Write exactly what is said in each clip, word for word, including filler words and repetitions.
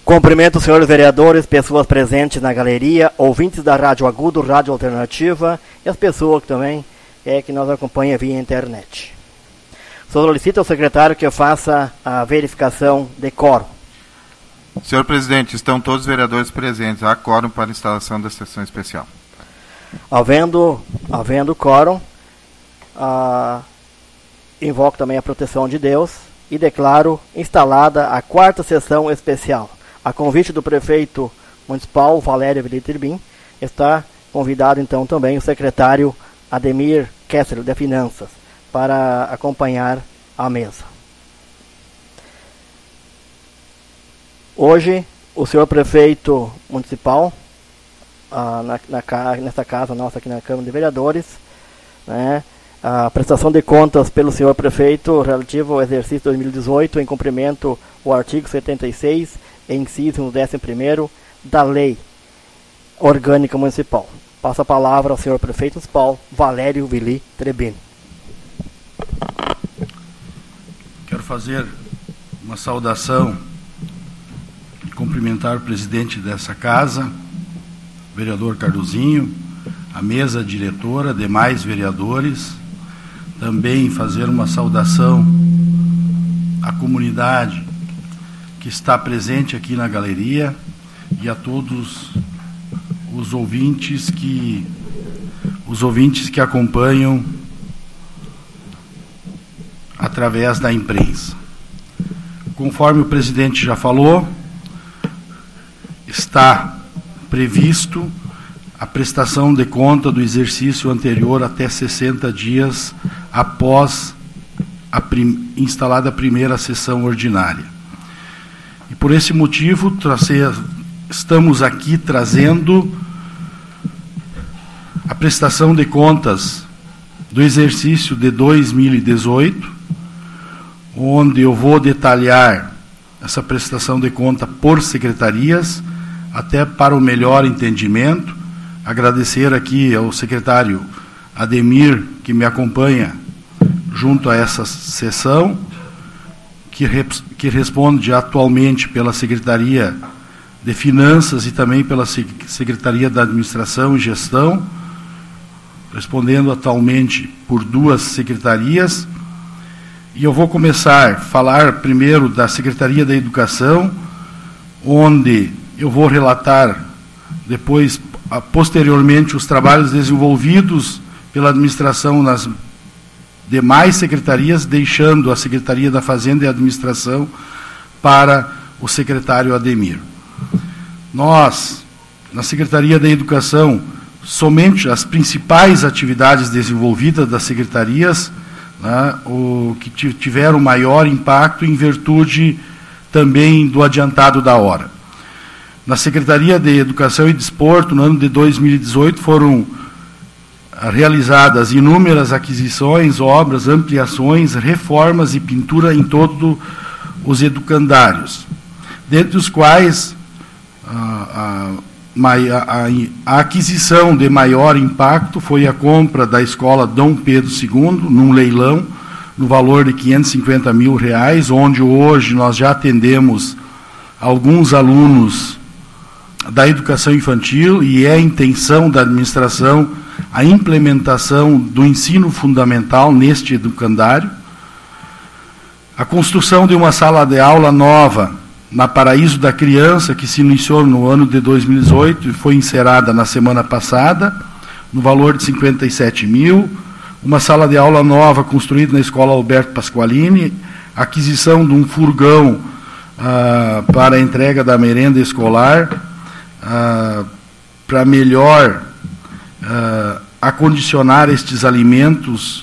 Cumprimento os senhores vereadores, pessoas presentes na galeria, ouvintes da Rádio Agudo, Rádio Alternativa e as pessoas que também é, que nos acompanham via internet. Solicito ao secretário que eu faça a verificação de quórum. Senhor presidente, estão todos os vereadores presentes. Há quórum para a instalação da sessão especial. Havendo, havendo quórum, ah, invoco também a proteção de Deus e declaro instalada a quarta sessão especial. A convite do prefeito municipal, Valério Villitrbin, está convidado então também o secretário Ademir Kessler, de Finanças, para acompanhar a mesa. Hoje, o senhor prefeito municipal, ah, na, na, nessa casa nossa aqui na Câmara de Vereadores, né, a prestação de contas pelo senhor prefeito relativo ao exercício dois mil e dezoito, em cumprimento ao artigo setenta e seis, inciso no décimo primeiro da Lei Orgânica Municipal. Passo a palavra ao senhor prefeito municipal, Valério Villitrbin. Quero fazer uma saudação e cumprimentar o presidente dessa casa, vereador Cardozinho, a mesa diretora, demais vereadores, também fazer uma saudação à comunidade que está presente aqui na galeria e a todos os ouvintes que os ouvintes que acompanham através da imprensa. Conforme o presidente já falou, está previsto a prestação de conta do exercício anterior até sessenta dias após a prim- instalada a primeira sessão ordinária. E por esse motivo, trazer, estamos aqui trazendo a prestação de contas do exercício de dois mil e dezoito, onde eu vou detalhar essa prestação de conta por secretarias, até para o melhor entendimento. Agradecer aqui ao secretário Ademir, que me acompanha junto a essa sessão, que, rep- que responde atualmente pela Secretaria de Finanças e também pela Secretaria da Administração e Gestão, respondendo atualmente por duas secretarias. E eu vou começar a falar primeiro da Secretaria da Educação, onde eu vou relatar depois, posteriormente, os trabalhos desenvolvidos pela administração nas demais secretarias, deixando a Secretaria da Fazenda e Administração para o secretário Ademir. Nós, na Secretaria da Educação, somente as principais atividades desenvolvidas das secretarias, né, o que tiveram maior impacto em virtude também do adiantado da hora. Na Secretaria de Educação e Desporto, no ano de dois mil e dezoito, foram realizadas inúmeras aquisições, obras, ampliações, reformas e pintura em todos os educandários, dentre os quais a, a, a, a aquisição de maior impacto foi a compra da escola Dom Pedro segundo, num leilão, no valor de quinhentos e cinquenta mil reais, onde hoje nós já atendemos alguns alunos da educação infantil, e é a intenção da administração a implementação do ensino fundamental neste educandário. A construção de uma sala de aula nova na Paraíso da Criança, que se iniciou no ano de dois mil e dezoito e foi encerrada na semana passada, no valor de cinquenta e sete mil. Uma sala de aula nova construída na Escola Alberto Pasqualini, aquisição de um furgão ah, para a entrega da merenda escolar, ah, para melhor ah, acondicionar estes alimentos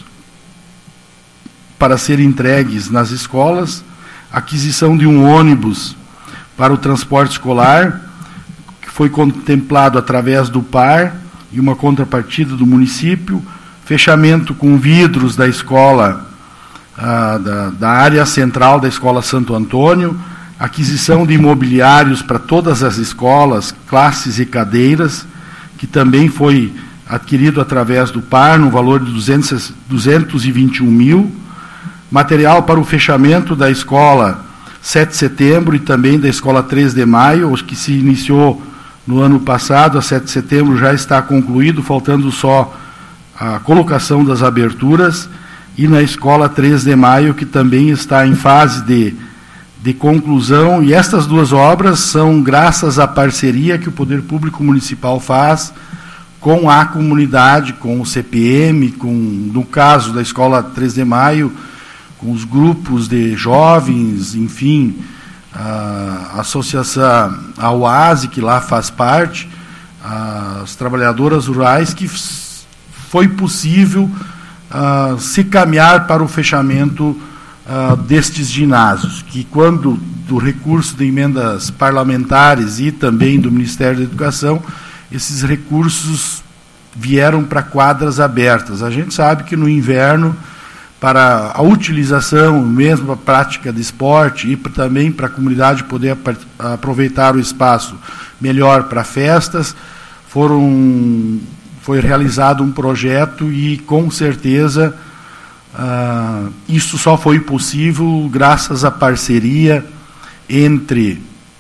para serem entregues nas escolas, aquisição de um ônibus para o transporte escolar, que foi contemplado através do P A R e uma contrapartida do município, fechamento com vidros da escola, ah, da, da área central da Escola Santo Antônio, aquisição de imobiliários para todas as escolas, classes e cadeiras, que também foi adquirido através do P A R, no valor de duzentos e vinte e um mil, material para o fechamento da escola sete de setembro e também da Escola três de maio, que se iniciou no ano passado, a sete de setembro já está concluído, faltando só a colocação das aberturas, e na Escola três de maio, que também está em fase de, de conclusão, e estas duas obras são graças à parceria que o Poder Público Municipal faz com a comunidade, com o C P M, com, no caso da Escola três de maio, com os grupos de jovens, enfim, a associação, a O A S I, que lá faz parte, as trabalhadoras rurais, que foi possível uh, se caminhar para o fechamento uh, destes ginásios, que quando do recurso de emendas parlamentares e também do Ministério da Educação, esses recursos vieram para quadras abertas. A gente sabe que no inverno, para a utilização, mesmo a prática de esporte, e também para a comunidade poder aproveitar o espaço melhor para festas, foram, foi realizado um projeto e, com certeza, uh, isso só foi possível graças à parceria entre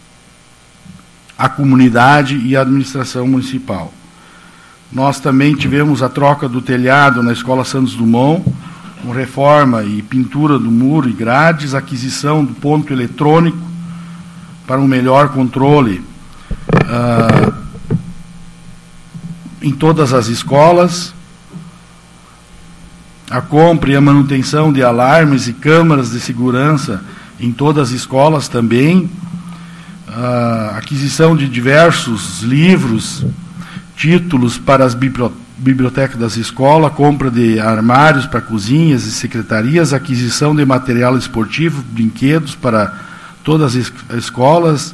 a comunidade e a administração municipal. Nós também tivemos a troca do telhado na Escola Santos Dumont, com reforma e pintura do muro e grades, aquisição do ponto eletrônico para um melhor controle uh, em todas as escolas, a compra e a manutenção de alarmes e câmaras de segurança em todas as escolas também, a aquisição de diversos livros, títulos para as bibliotecas das escolas, compra de armários para cozinhas e secretarias, aquisição de material esportivo, brinquedos para todas as escolas,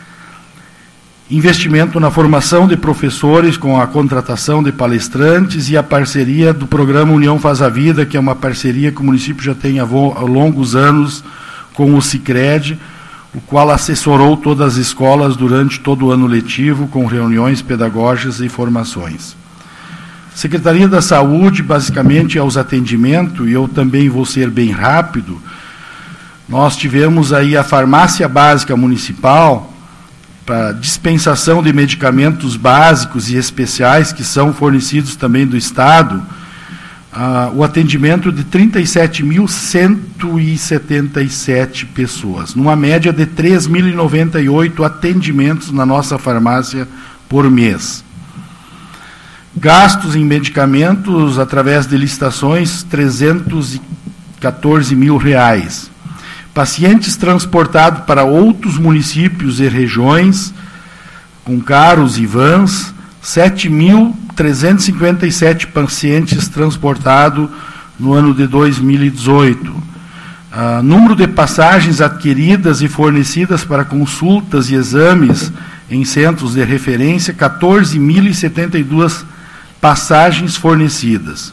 investimento na formação de professores com a contratação de palestrantes e a parceria do programa União Faz a Vida, que é uma parceria que o município já tem há longos anos com o Sicredi, o qual assessorou todas as escolas durante todo o ano letivo, com reuniões pedagógicas e formações. Secretaria da Saúde, basicamente, é os atendimentos, e eu também vou ser bem rápido. Nós tivemos aí a farmácia básica municipal, para dispensação de medicamentos básicos e especiais, que são fornecidos também do Estado, Uh, o atendimento de trinta e sete mil cento e setenta e sete pessoas, numa média de três mil e noventa e oito atendimentos na nossa farmácia por mês. Gastos em medicamentos através de licitações, trezentos e quatorze mil reais. Pacientes transportados para outros municípios e regiões, com carros e vans, sete mil trezentos e cinquenta e sete pacientes transportados no ano de dois mil e dezoito. Uh, número de passagens adquiridas e fornecidas para consultas e exames em centros de referência, quatorze mil e setenta e duas passagens fornecidas,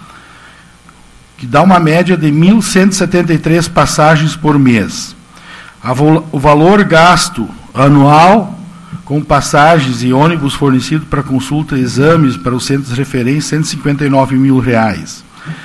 que dá uma média de mil cento e setenta e três passagens por mês. A vo- o valor gasto anual com passagens e ônibus fornecidos para consulta e exames para os centros de referência, cento e cinquenta e nove mil reais.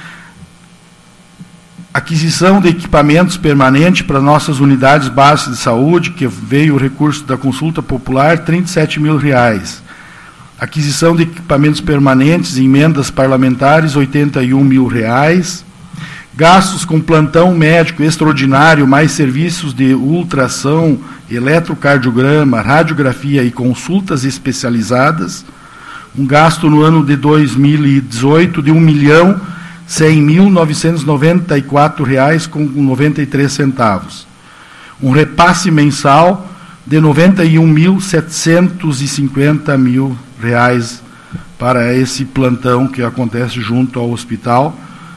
Aquisição de equipamentos permanentes para nossas unidades básicas de saúde, que veio o recurso da consulta popular, trinta e sete mil reais. Aquisição de equipamentos permanentes e emendas parlamentares, oitenta e um mil reais. Gastos com plantão médico extraordinário, mais serviços de ultrassom, eletrocardiograma, radiografia e consultas especializadas. Um gasto no ano de dois mil e dezoito de um milhão cem mil novecentos e noventa e quatro reais com noventa e três centavos. Um repasse mensal de noventa e um mil setecentos e cinquenta mil reais para esse plantão que acontece junto ao hospital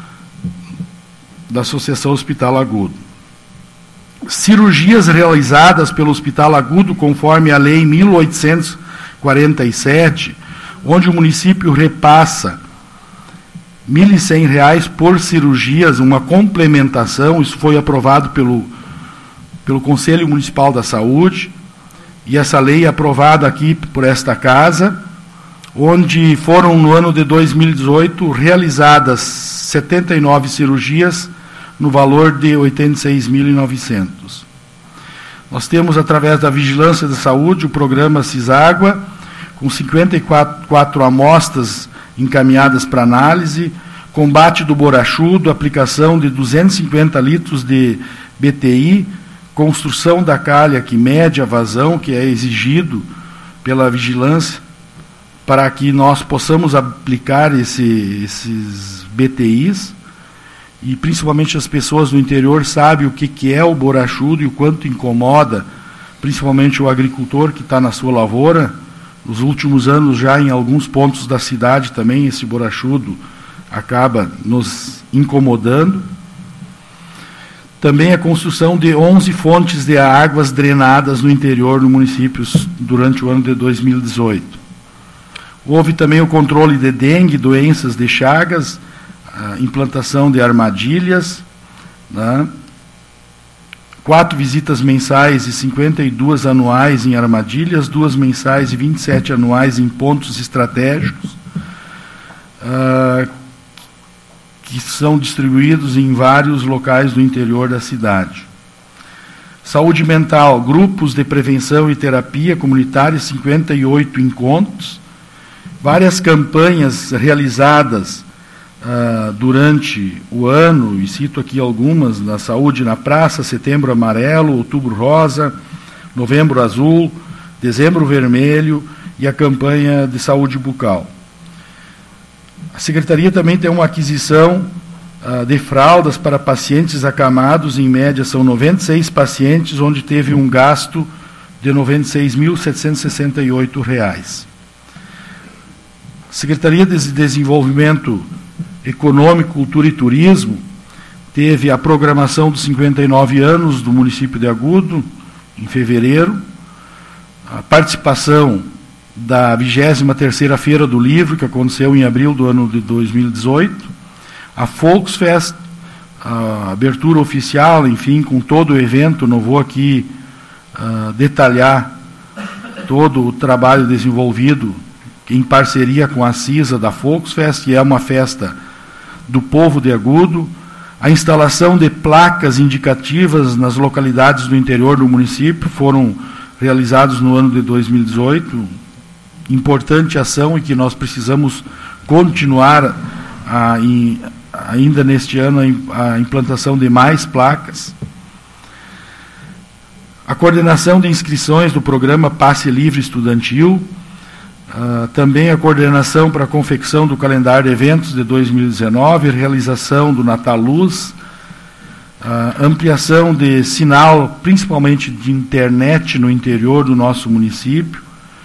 da Associação Hospital Agudo. Cirurgias realizadas pelo Hospital Agudo, conforme a Lei mil oitocentos e quarenta e sete, onde o município repassa mil e cem reais por cirurgias, uma complementação. Isso foi aprovado pelo, pelo Conselho Municipal da Saúde, e essa lei é aprovada aqui por esta casa, onde foram, no ano de dois mil e dezoito, realizadas setenta e nove cirurgias, no valor de oitenta e seis mil e novecentos. Nós temos, através da Vigilância da Saúde, o programa Ciságua, com cinquenta e quatro amostras encaminhadas para análise, combate do borachudo, aplicação de duzentos e cinquenta litros de B T I, construção da calha que mede a vazão, que é exigido pela vigilância, para que nós possamos aplicar esse, esses B T Is, e principalmente as pessoas do interior sabem o que, que é o borachudo e o quanto incomoda, principalmente o agricultor que está na sua lavoura. Nos últimos anos, já em alguns pontos da cidade também, esse borachudo acaba nos incomodando. Também a construção de onze fontes de águas drenadas no interior do município durante o ano de dois mil e dezoito. Houve também o controle de dengue, doenças de chagas, a implantação de armadilhas, né? Quatro visitas mensais e cinquenta e duas anuais em armadilhas, duas mensais e vinte e sete anuais em pontos estratégicos, uh, que são distribuídos em vários locais do interior da cidade. Saúde mental, grupos de prevenção e terapia comunitária, cinquenta e oito encontros, várias campanhas realizadas Uh, durante o ano, e cito aqui algumas: na Saúde na Praça, Setembro Amarelo, Outubro Rosa, Novembro Azul, Dezembro Vermelho e a campanha de saúde bucal. A Secretaria também tem uma aquisição uh, de fraldas para pacientes acamados, em média são noventa e seis pacientes, onde teve um gasto de noventa e seis mil setecentos e sessenta e oito reais. A Secretaria de Desenvolvimento Econômico, Cultura e Turismo teve a programação dos cinquenta e nove anos do município de Agudo, em fevereiro, a participação da vigésima terceira Feira do Livro, que aconteceu em abril do ano de dois mil e dezoito, a Volksfest, a abertura oficial, enfim, com todo o evento. Não vou aqui uh, detalhar todo o trabalho desenvolvido em parceria com a CISA da Volksfest, que é uma festa do povo de Agudo, a instalação de placas indicativas nas localidades do interior do município, foram realizados no ano de dois mil e dezoito, importante ação e que nós precisamos continuar a, em, ainda neste ano a implantação de mais placas. A coordenação de inscrições do programa Passe Livre Estudantil, Uh, também a coordenação para a confecção do calendário de eventos de dois mil e dezenove, realização do Natal Luz, uh, ampliação de sinal, principalmente de internet no interior do nosso município,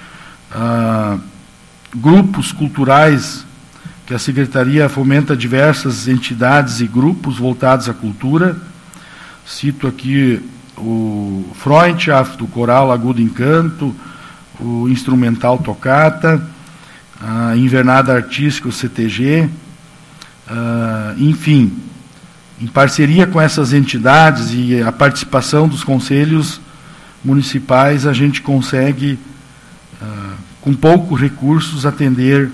uh, grupos culturais, que a Secretaria fomenta diversas entidades e grupos voltados à cultura. Cito aqui o Freundschaft, do Coral Agudo Encanto, o Instrumental Tocata, a Invernada Artística, o C T G, uh, enfim, em parceria com essas entidades e a participação dos conselhos municipais, a gente consegue, uh, com poucos recursos, atender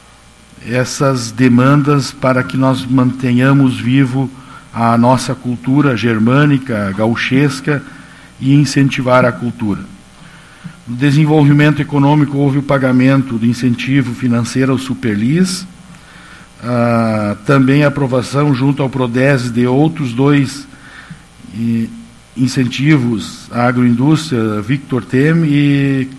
essas demandas para que nós mantenhamos vivo a nossa cultura germânica, gauchesca, e incentivar a cultura. No desenvolvimento econômico, houve o pagamento de incentivo financeiro ao Superlis, ah, também a aprovação junto ao Prodese de outros dois e, incentivos à agroindústria, Victor Tem e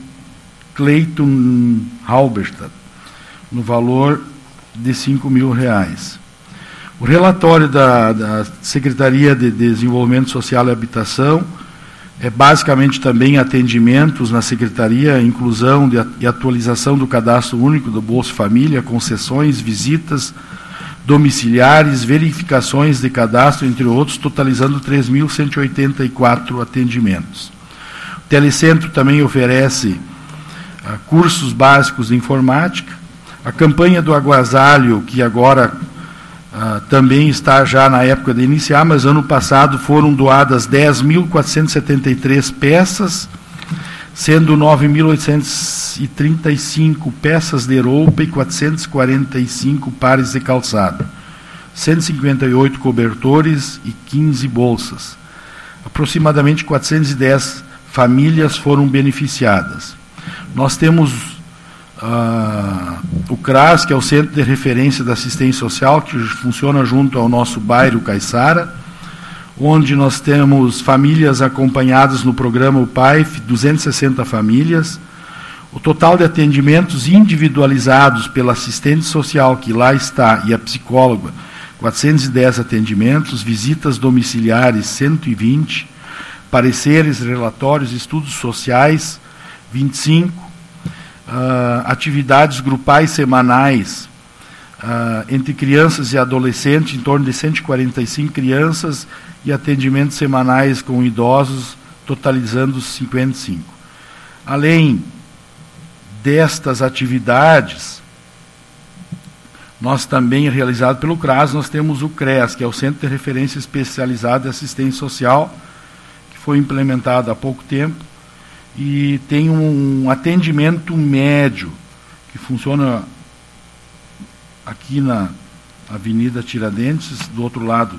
Clayton Halberstadt, no valor de cinco mil reais. O relatório da, da Secretaria de Desenvolvimento Social e Habitação é basicamente também atendimentos na Secretaria, inclusão de, e atualização do cadastro único do Bolsa Família, concessões, visitas domiciliares, verificações de cadastro, entre outros, totalizando três mil cento e oitenta e quatro atendimentos. O Telecentro também oferece uh, cursos básicos de informática. A campanha do agasalho, que agora Uh, também está já na época de iniciar, mas ano passado foram doadas dez mil quatrocentos e setenta e três peças, sendo nove mil oitocentos e trinta e cinco peças de roupa e quatrocentos e quarenta e cinco pares de calçado, cento e cinquenta e oito cobertores e quinze bolsas. Aproximadamente quatrocentos e dez famílias foram beneficiadas. Nós temos uh, o CRAS, que é o Centro de Referência da Assistência Social, que funciona junto ao nosso bairro Caiçara, onde nós temos famílias acompanhadas no programa O P A I F, duzentas e sessenta famílias. O total de atendimentos individualizados pela assistente social que lá está e a psicóloga, quatrocentos e dez atendimentos, visitas domiciliares, cento e vinte, pareceres, relatórios, estudos sociais, vinte e cinco, uh, atividades grupais semanais uh, entre crianças e adolescentes, em torno de cento e quarenta e cinco crianças, e atendimentos semanais com idosos, totalizando cinquenta e cinco. Além destas atividades, nós também, realizado pelo CRAS, nós temos o CREAS, que é o Centro de Referência Especializado de Assistência Social, que foi implementado há pouco tempo, e tem um atendimento médio, que funciona aqui na Avenida Tiradentes, do outro lado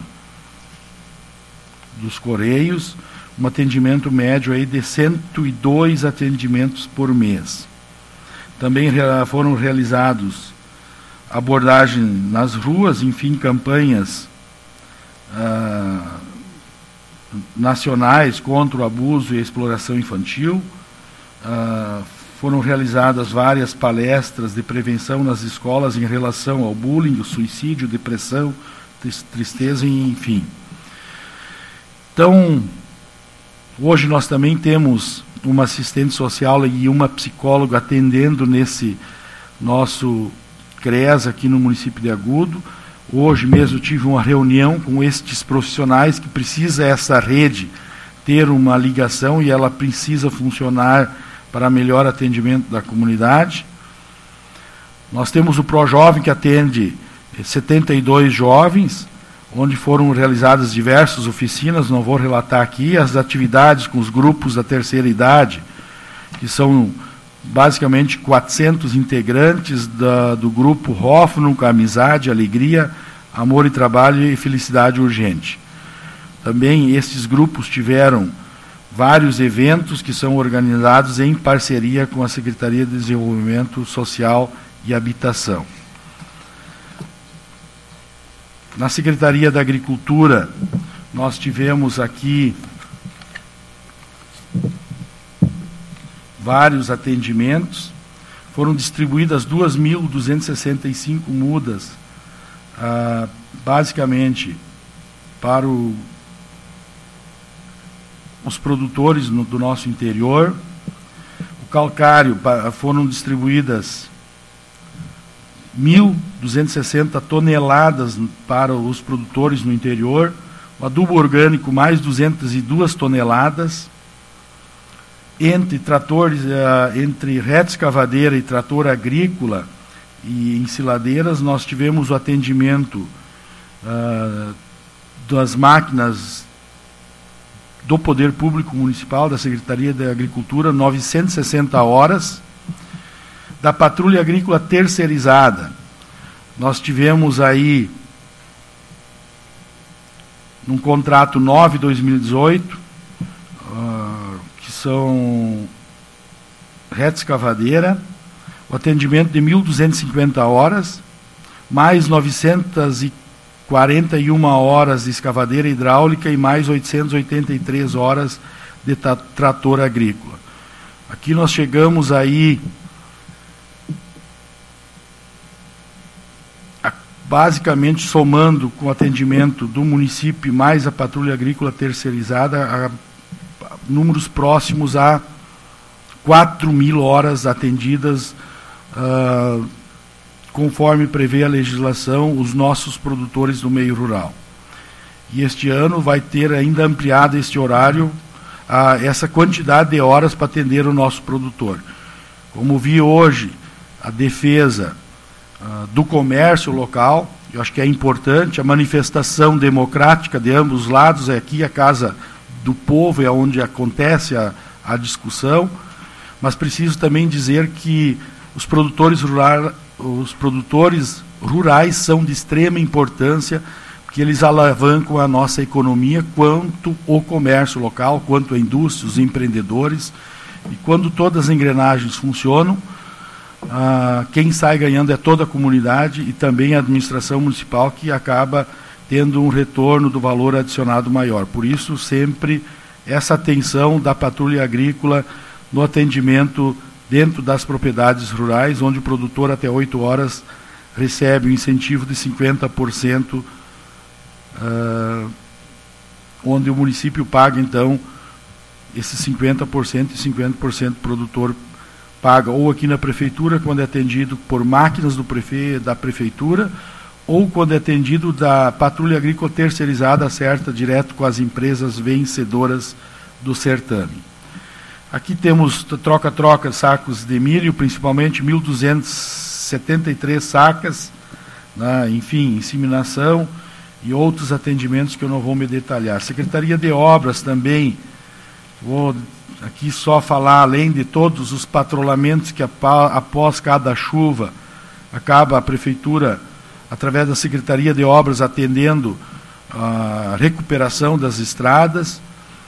dos Correios, um atendimento médio aí de cento e dois atendimentos por mês. Também foram realizados abordagem nas ruas, enfim, campanhas ah, nacionais contra o abuso e a exploração infantil. Ah, foram realizadas várias palestras de prevenção nas escolas em relação ao bullying, o suicídio, depressão, tristeza, enfim. Então, hoje nós também temos uma assistente social e uma psicóloga atendendo nesse nosso CREAS aqui no município de Agudo. Hoje mesmo tive uma reunião com estes profissionais que precisa essa rede ter uma ligação e ela precisa funcionar para melhor atendimento da comunidade. Nós temos o ProJovem, que atende setenta e dois jovens, onde foram realizadas diversas oficinas, não vou relatar aqui, as atividades com os grupos da terceira idade, que são basicamente quatrocentos integrantes da, do grupo Hoffman, com amizade, alegria, amor e trabalho e felicidade urgente. Também esses grupos tiveram vários eventos que são organizados em parceria com a Secretaria de Desenvolvimento Social e Habitação. Na Secretaria da Agricultura, nós tivemos aqui vários atendimentos. Foram distribuídas duas mil duzentas e sessenta e cinco mudas, ah, basicamente para o, os produtores no, do nosso interior. O calcário, pa, foram distribuídas mil duzentas e sessenta toneladas para os produtores no interior, o adubo orgânico mais duzentas e duas toneladas, entre tratores, entre reta escavadeira e trator agrícola e ensiladeiras, nós tivemos o atendimento uh, das máquinas do Poder Público Municipal, da Secretaria da Agricultura, novecentas e sessenta horas. Da patrulha agrícola terceirizada, nós tivemos aí, num contrato nove de dois mil e dezoito, uh, que são reta escavadeira, o atendimento de mil duzentas e cinquenta horas, mais novecentas e quarenta e uma horas de escavadeira hidráulica e mais oitocentas e oitenta e três horas de trator agrícola. Aqui nós chegamos aí basicamente somando com o atendimento do município mais a patrulha agrícola terceirizada, a, a, números próximos a quatro mil horas atendidas, uh, conforme prevê a legislação, os nossos produtores do meio rural. E este ano vai ter ainda ampliado este horário, a, essa quantidade de horas para atender o nosso produtor. Como vi hoje, a defesa Uh, do comércio local, eu acho que é importante, a manifestação democrática de ambos os lados, é aqui a casa do povo, é onde acontece a, a discussão, mas preciso também dizer que os produtores, rural, os produtores rurais são de extrema importância que eles alavancam a nossa economia, quanto o comércio local, quanto a indústria, os empreendedores. E quando todas as engrenagens funcionam, ah, quem sai ganhando é toda a comunidade e também a administração municipal, que acaba tendo um retorno do valor adicionado maior. Por isso, sempre essa atenção da patrulha agrícola no atendimento dentro das propriedades rurais, onde o produtor até oito horas recebe um incentivo de cinquenta por cento, uh, onde o município paga, então, esses cinquenta por cento e cinquenta por cento o produtor paga, ou aqui na prefeitura, quando é atendido por máquinas do prefe... da prefeitura, ou quando é atendido da patrulha agrícola terceirizada, acerta direto com as empresas vencedoras do certame. Aqui temos troca-troca sacos de milho, principalmente mil duzentas e setenta e três sacas, né, enfim, inseminação e outros atendimentos que eu não vou me detalhar. Secretaria de Obras também, vou aqui só falar, além de todos os patrulhamentos que após cada chuva acaba a prefeitura, através da Secretaria de Obras, atendendo a recuperação das estradas,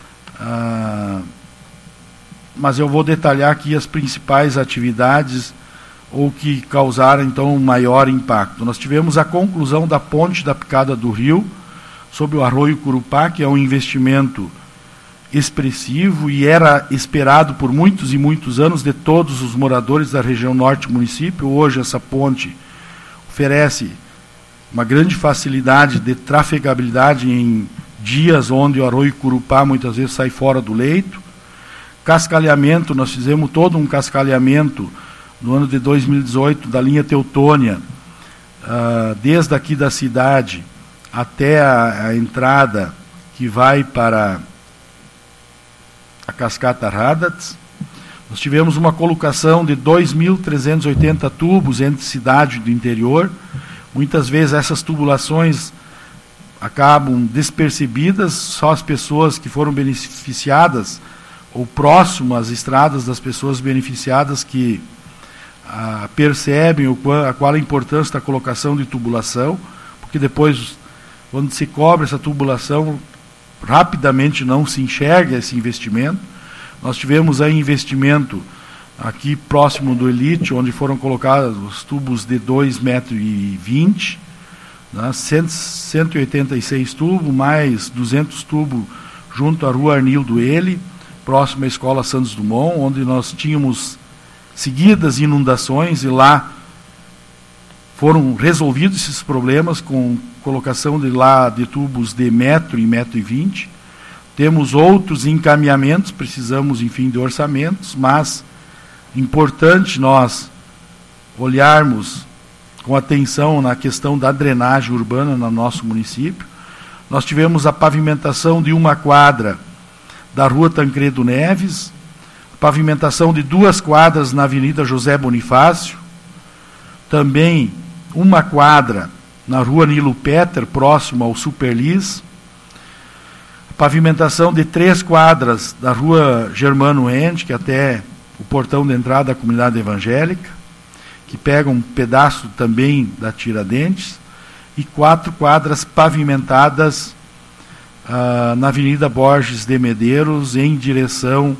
a mas eu vou detalhar aqui as principais atividades ou que causaram, então, um maior impacto. Nós tivemos a conclusão da ponte da Picada do Rio, sobre o Arroio Curupá, que é um investimento expressivo e era esperado por muitos e muitos anos de todos os moradores da região norte do município. Hoje essa ponte oferece uma grande facilidade de trafegabilidade em dias onde o Arroio Curupá muitas vezes sai fora do leito. Cascalhamento, nós fizemos todo um cascalhamento no ano de dois mil e dezoito da linha Teutônia, uh, desde aqui da cidade até a, a entrada que vai para a Cascata Radats. Nós tivemos uma colocação de dois mil trezentos e oitenta tubos entre cidade e do interior. Muitas vezes essas tubulações acabam despercebidas, só as pessoas que foram beneficiadas ou próximo às estradas das pessoas beneficiadas que ah, percebem o qual, a qual a importância da colocação de tubulação, porque depois, quando se cobre essa tubulação, rapidamente não se enxerga esse investimento. Nós tivemos aí investimento aqui próximo do Elite, onde foram colocados os tubos de dois metros e vinte, né, cento e oitenta e seis tubos, mais duzentos tubos junto à Rua Arnildo Ele, próximo à Escola Santos Dumont, onde nós tínhamos seguidas inundações e lá foram resolvidos esses problemas com colocação de lá de tubos de metro e metro e vinte. Temos outros encaminhamentos, precisamos, enfim, de orçamentos, mas importante nós olharmos com atenção na questão da drenagem urbana no nosso município. Nós tivemos a pavimentação de uma quadra da Rua Tancredo Neves, pavimentação de duas quadras na Avenida José Bonifácio, também uma quadra na Rua Nilo Peter, próximo ao Superlis, pavimentação de três quadras da Rua Germano Ende, que até o portão de entrada da comunidade evangélica, que pega um pedaço também da Tiradentes, e quatro quadras pavimentadas Uh, na Avenida Borges de Medeiros, em direção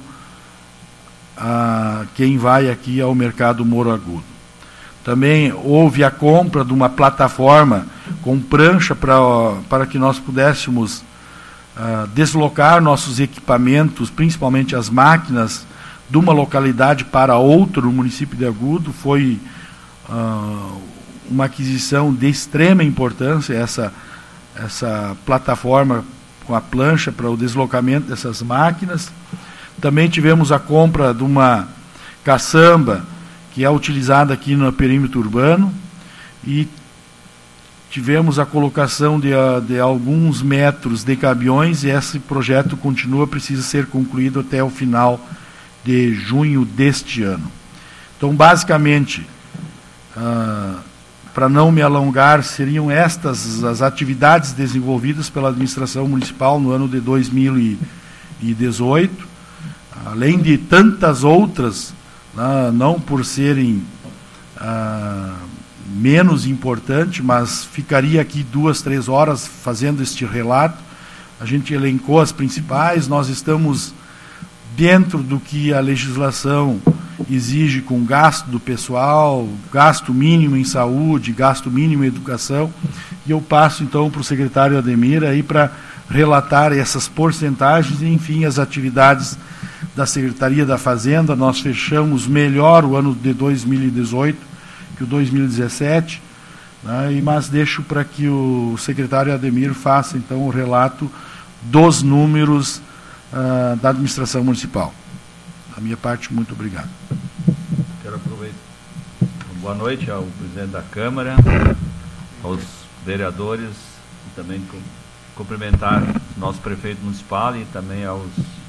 a quem vai aqui ao Mercado Moro Agudo. Também houve a compra de uma plataforma com prancha pra, para que nós pudéssemos uh, deslocar nossos equipamentos, principalmente as máquinas, de uma localidade para outra no município de Agudo. Foi uh, uma aquisição de extrema importância, essa, essa plataforma com a plancha para o deslocamento dessas máquinas. Também tivemos a compra de uma caçamba que é utilizada aqui no perímetro urbano e tivemos a colocação de, de alguns metros de caminhões e esse projeto continua, precisa ser concluído até o final de junho deste ano. Então, basicamente, ah, para não me alongar, seriam estas as atividades desenvolvidas pela administração municipal no ano de dois mil e dezoito, além de tantas outras, né, não por serem ah, menos importante, mas ficaria aqui duas, três horas fazendo este relato. A gente elencou as principais, nós estamos dentro do que a legislação exige com gasto do pessoal, gasto mínimo em saúde, gasto mínimo em educação, e eu passo então para o secretário Ademir aí para relatar essas porcentagens e, enfim, as atividades da Secretaria da Fazenda. Nós fechamos melhor o ano de dois mil e dezoito que o dois mil e dezessete, né, e, mas deixo para que o secretário Ademir faça então o relato dos números uh, da administração municipal. Da minha parte, muito obrigado. Quero aproveitar. Boa noite ao presidente da Câmara, aos vereadores, e também cumprimentar o nosso prefeito municipal e também aos...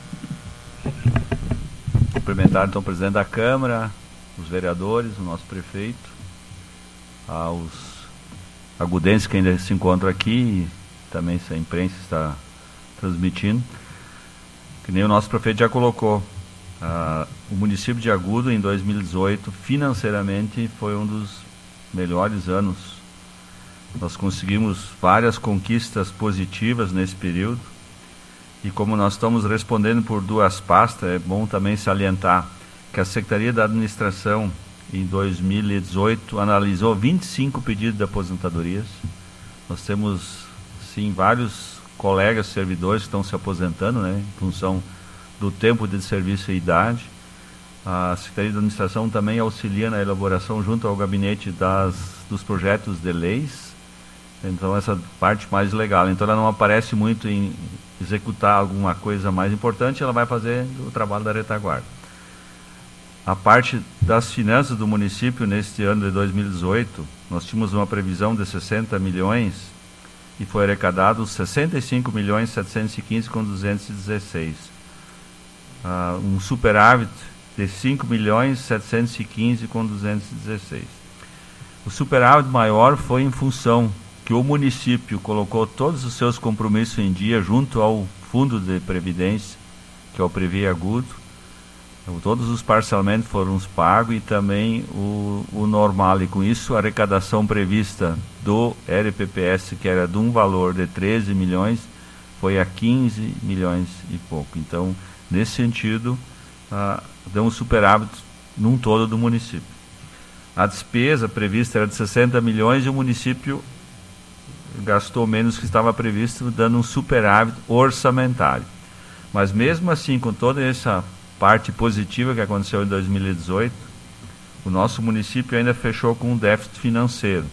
Cumprimentar então o presidente da Câmara, os vereadores, o nosso prefeito, aos agudenses que ainda se encontram aqui, e também se a imprensa está transmitindo. Que nem o nosso prefeito já colocou, uh, o município de Agudo em dois mil e dezoito financeiramente foi um dos melhores anos. Nós conseguimos várias conquistas positivas nesse período, e como nós estamos respondendo por duas pastas, é bom também salientar que a Secretaria da Administração em dois mil e dezoito analisou vinte e cinco pedidos de aposentadorias. Nós temos sim vários colegas servidores que estão se aposentando, né, em função do tempo de serviço e idade. A Secretaria da Administração também auxilia na elaboração junto ao gabinete das, dos projetos de leis. Então essa parte mais legal, então ela não aparece muito em executar alguma coisa mais importante, ela vai fazer o trabalho da retaguarda. A parte das finanças do município neste ano de dois mil e dezoito, nós tínhamos uma previsão de sessenta milhões e foi arrecadado sessenta e cinco milhões setecentos e quinze com duzentos e dezesseis. Uh, um superávit de cinco milhões setecentos e quinze com duzentos e dezesseis. O superávit maior foi em função que o município colocou todos os seus compromissos em dia junto ao Fundo de Previdência, que é o Previ Agudo. Todos os parcelamentos foram pagos e também o, o normal, e com isso a arrecadação prevista do R P P S, que era de um valor de treze milhões, foi a quinze milhões e pouco. Então, nesse sentido, ah, deu um superávit num todo do município. A despesa prevista era de sessenta milhões e o município gastou menos que estava previsto, dando um superávit orçamentário. Mas mesmo assim, com toda essa parte positiva que aconteceu em dois mil e dezoito, o nosso município ainda fechou com um déficit financeiro.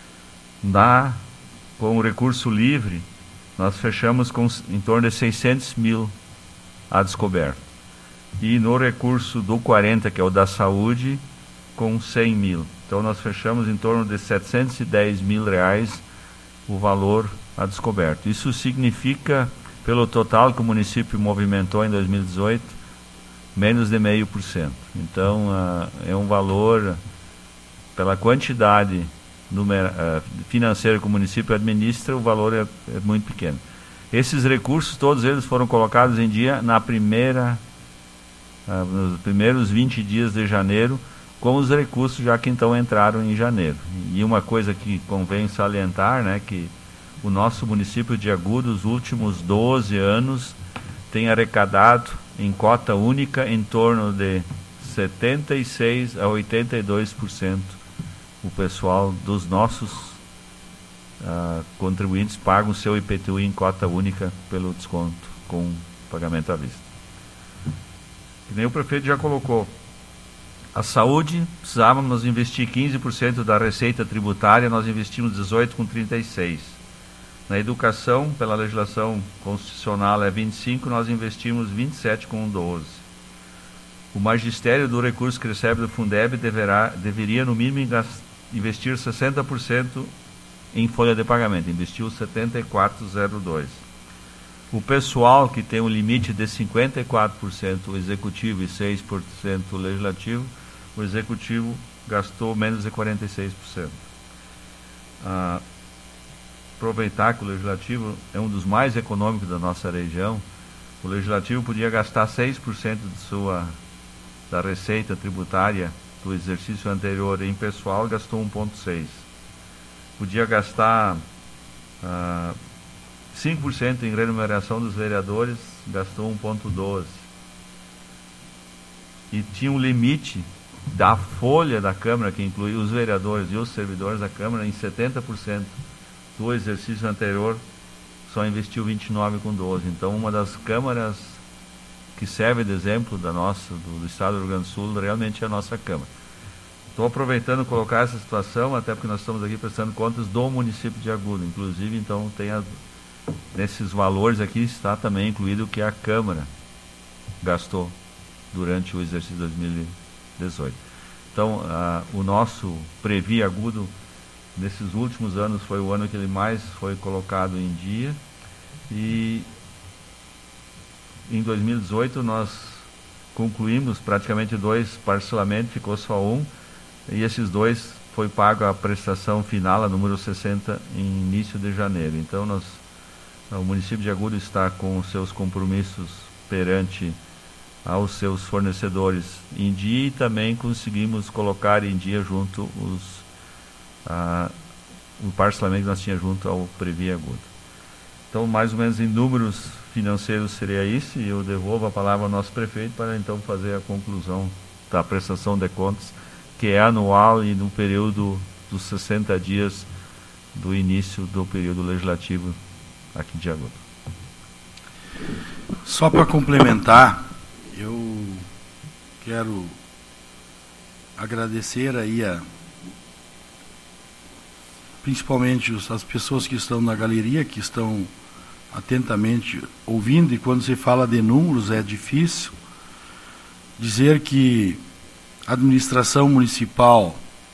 Na, com o recurso livre, nós fechamos com em torno de seiscentos mil a descoberto. E no recurso do quarenta, que é o da saúde, com cem mil. Então nós fechamos em torno de setecentos e dez mil reais o valor a descoberto. Isso significa, pelo total que o município movimentou em dois mil e dezoito, menos de meio por cento. Então, uh, é um valor, pela quantidade numer, uh, financeira que o município administra, o valor é, é muito pequeno. Esses recursos, todos eles foram colocados em dia na primeira, uh, nos primeiros vinte dias de janeiro, com os recursos já que então entraram em janeiro. E uma coisa que convém salientar, né, que o nosso município de Agudo, os últimos doze anos, tem arrecadado em cota única em torno de setenta e seis a oitenta e dois por cento o pessoal dos nossos uh, contribuintes pagam o seu I P T U em cota única pelo desconto com pagamento à vista. Que nem o prefeito já colocou, a saúde, precisávamos investir quinze por cento da receita tributária, nós investimos dezoito vírgula trinta e seis. Na educação, pela legislação constitucional é vinte e cinco, nós investimos vinte e sete vírgula doze. O magistério do recurso que recebe do Fundeb deverá, deveria, no mínimo, investir sessenta por cento em folha de pagamento, investiu setenta e quatro vírgula zero dois. O pessoal, que tem um limite de cinquenta e quatro por cento executivo e seis por cento legislativo, o executivo gastou menos de quarenta e seis por cento. Ah, aproveitar que o legislativo é um dos mais econômicos da nossa região, o legislativo podia gastar seis por cento de sua, da receita tributária do exercício anterior em pessoal, gastou um vírgula seis por cento. podia gastar uh, cinco por cento em remuneração dos vereadores, gastou um vírgula doze. E tinha um limite da folha da Câmara, que inclui os vereadores e os servidores da Câmara, em setenta por cento. Do exercício anterior, só investiu vinte e nove vírgula doze. Então, uma das câmaras que serve de exemplo da nossa, do, do Estado do Rio Grande do Sul, realmente é a nossa Câmara. Estou aproveitando colocar essa situação, até porque nós estamos aqui prestando contas do município de Agudo. Inclusive, então, tem a, nesses valores aqui está também incluído o que a Câmara gastou durante o exercício de dois mil e dezoito. Então, a, o nosso Previ Agudo, nesses últimos anos, foi o ano que ele mais foi colocado em dia. E em dois mil e dezoito nós concluímos praticamente dois parcelamentos, ficou só um. E esses dois foi pago a prestação final, a número sessenta, em início de janeiro. Então, nós, o município de Agudo está com os seus compromissos perante aos seus fornecedores em dia, e também conseguimos colocar em dia junto os, a, o parcelamento que nós tínhamos junto ao Previ Agudo. Então, mais ou menos em números financeiros seria isso, e eu devolvo a palavra ao nosso prefeito para então fazer a conclusão da prestação de contas, que é anual e no período dos sessenta dias do início do período legislativo aqui de Agudo. Só para complementar, eu quero agradecer aí a, principalmente as pessoas que estão na galeria, que estão atentamente ouvindo, e quando se fala de números é difícil dizer que a administração municipal,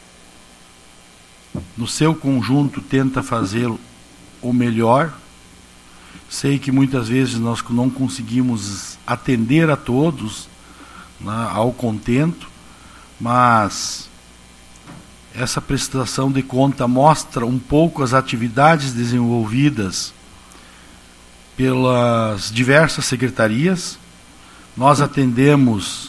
no seu conjunto, tenta fazer o melhor. Sei que muitas vezes nós não conseguimos atender a todos, né, ao contento, mas essa prestação de conta mostra um pouco as atividades desenvolvidas pelas diversas secretarias. Nós atendemos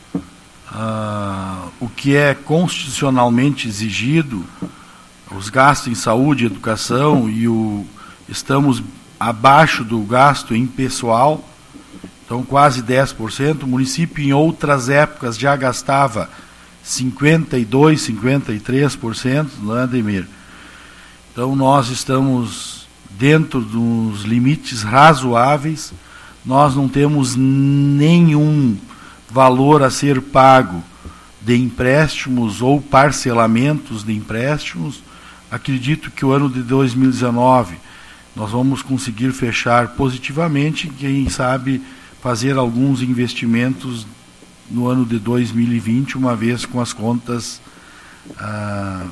uh, o que é constitucionalmente exigido, os gastos em saúde e educação, e o, estamos abaixo do gasto em pessoal, então quase dez por cento. O município em outras épocas já gastava cinquenta e dois por cento, cinquenta e três por cento, não é, Ademir? Então nós estamos dentro dos limites razoáveis, nós não temos nenhum valor a ser pago de empréstimos ou parcelamentos de empréstimos. Acredito que o ano de dois mil e dezenove nós vamos conseguir fechar positivamente, quem sabe fazer alguns investimentos no ano de dois mil e vinte, uma vez com as contas ah,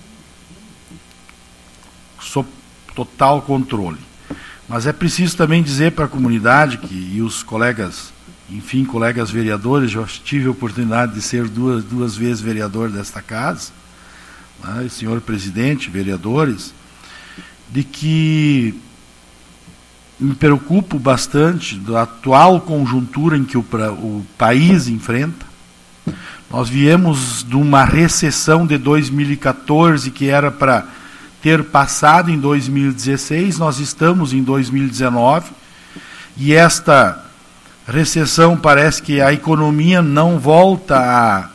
sob total controle. Mas é preciso também dizer para a comunidade que, e os colegas, enfim, colegas vereadores, já tive a oportunidade de ser duas, duas vezes vereador desta casa, né, senhor presidente, vereadores, de que me preocupo bastante da atual conjuntura em que o, o país enfrenta. Nós viemos de uma recessão de dois mil e quatorze que era para ter passado em dois mil e dezesseis, nós estamos em dois mil e dezenove, e esta recessão parece que a economia não volta a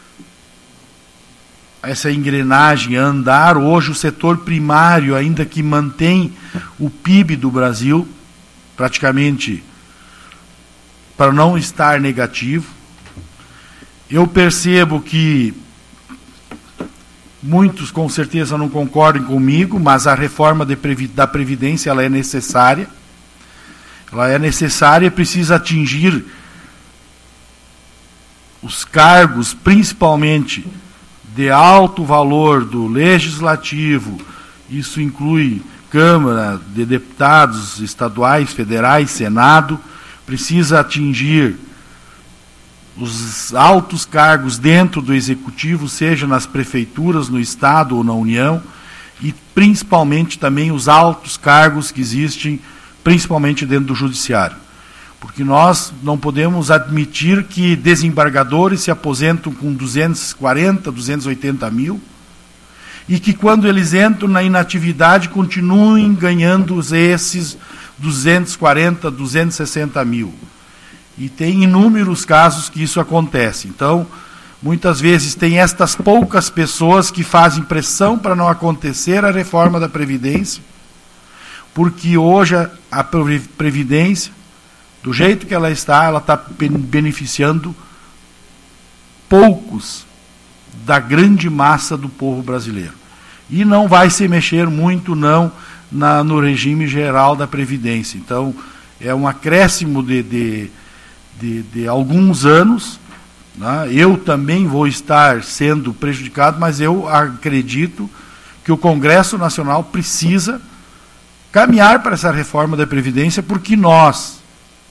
essa engrenagem a andar. Hoje o setor primário, ainda que mantém o P I B do Brasil, praticamente para não estar negativo. Eu percebo que muitos com certeza não concordem comigo, mas a reforma de previ- da Previdência ela é necessária. Ela é necessária e precisa atingir os cargos, principalmente de alto valor do Legislativo. Isso inclui Câmara de Deputados estaduais, federais, Senado. Precisa atingir os altos cargos dentro do Executivo, seja nas prefeituras, no Estado ou na União, e principalmente também os altos cargos que existem, principalmente dentro do Judiciário. Porque nós não podemos admitir que desembargadores se aposentam com duzentos e quarenta, duzentos e oitenta mil, e que quando eles entram na inatividade continuem ganhando esses duzentos e quarenta, duzentos e sessenta mil. E tem inúmeros casos que isso acontece. Então, muitas vezes tem estas poucas pessoas que fazem pressão para não acontecer a reforma da Previdência, porque hoje a Previdência, do jeito que ela está, ela está beneficiando poucos da grande massa do povo brasileiro. E não vai se mexer muito, não, na, no regime geral da Previdência. Então, é um acréscimo de, de, de, de alguns anos, né? Eu também vou estar sendo prejudicado, mas eu acredito que o Congresso Nacional precisa caminhar para essa reforma da Previdência, porque nós,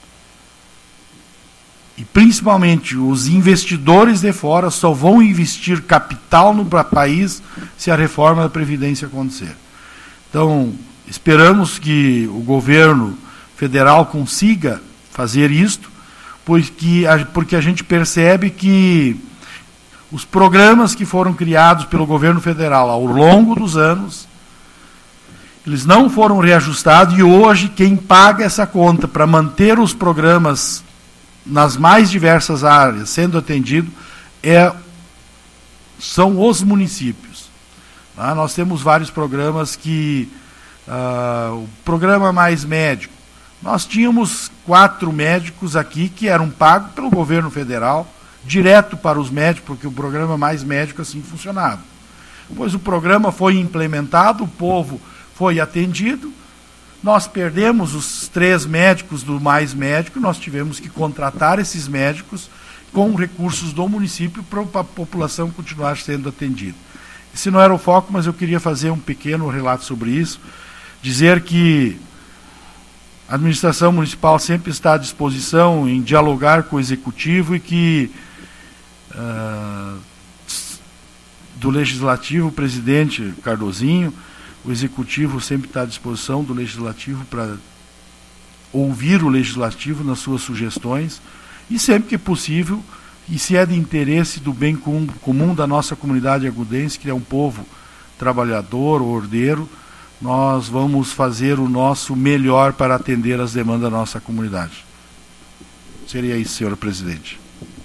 e principalmente os investidores de fora, só vão investir capital no país se a reforma da Previdência acontecer. Então, esperamos que o governo federal consiga fazer isto, porque a, porque a gente percebe que os programas que foram criados pelo governo federal ao longo dos anos, eles não foram reajustados, e hoje quem paga essa conta para manter os programas nas mais diversas áreas sendo atendido é, são os municípios. Tá? Nós temos vários programas que, uh, o programa Mais Médico, nós tínhamos quatro médicos aqui que eram pagos pelo governo federal, direto para os médicos, porque o programa Mais Médico assim funcionava. Pois o programa foi implementado, o povo foi atendido, nós perdemos os três médicos do Mais Médico, nós tivemos que contratar esses médicos com recursos do município para a população continuar sendo atendida. Esse não era o foco, mas eu queria fazer um pequeno relato sobre isso, dizer que a administração municipal sempre está à disposição em dialogar com o executivo e que uh, do legislativo, o presidente Cardozinho, o executivo sempre está à disposição do legislativo para ouvir o legislativo nas suas sugestões e sempre que é possível, e se é de interesse do bem comum da nossa comunidade agudense, que é um povo trabalhador, ordeiro, nós vamos fazer o nosso melhor para atender as demandas da nossa comunidade. Seria isso, senhor presidente.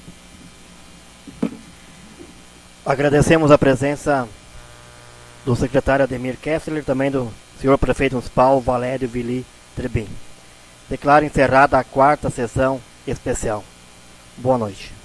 Agradecemos a presença do secretário Ademir Kessler, também do senhor prefeito municipal Valério Vili Trebin. Declaro encerrada a quarta sessão especial. Boa noite.